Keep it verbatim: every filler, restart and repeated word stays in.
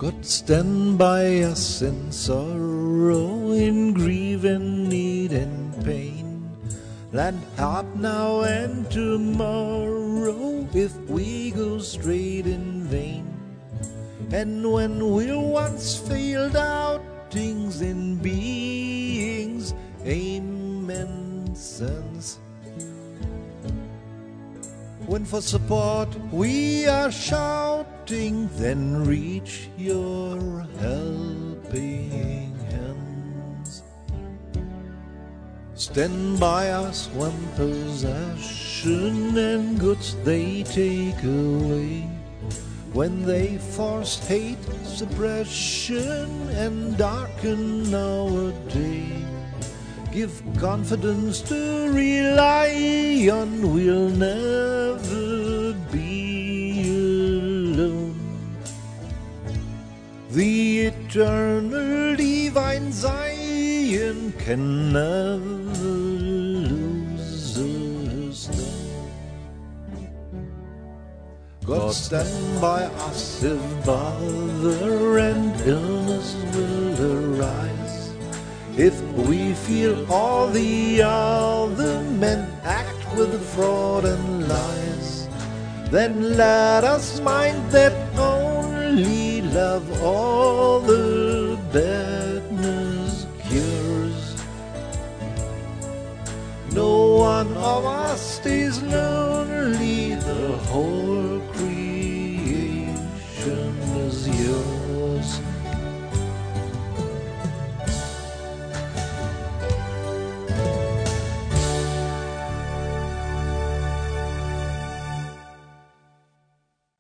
God stand by us in sorrow, in grief and need and pain. Lend help now and tomorrow if we go straight in vain. And when we once failed out things in beings, amen, sons. When for support we are shouting, then reach your helping hands. Stand by us when possession and goods they take away, when they force hate, suppression, and darken our day. Give confidence to rely on, we'll never be alone. The eternal divine Zion can never lose a stone. God stand by us if bother and illness will arise, if we feel all the other men act with fraud and lies. Then let us mind that only love all the best.